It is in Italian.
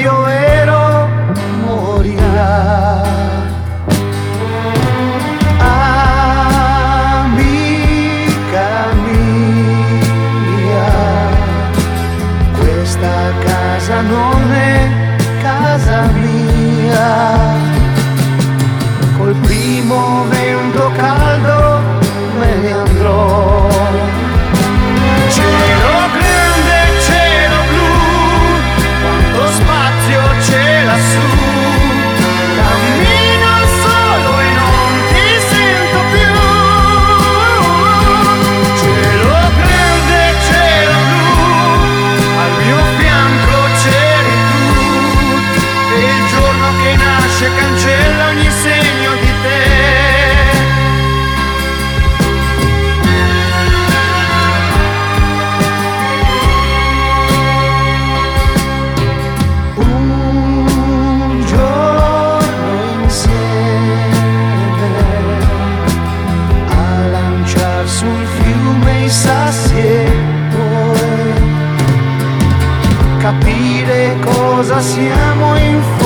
io ero morirà. Amica mia, questa casa non è casa mia. Col primo vento caldo me ne andrò. Cielo grande, cielo blu, quanto spazio c'è lassù. Cammino solo e non ti sento più. Cielo grande, cielo blu, al mio fianco c'eri tu. E il giorno che nasce cancella ogni segno di te. Un giorno insieme a lanciar sul fiume i sassi e poi capire cosa siamo in fondo.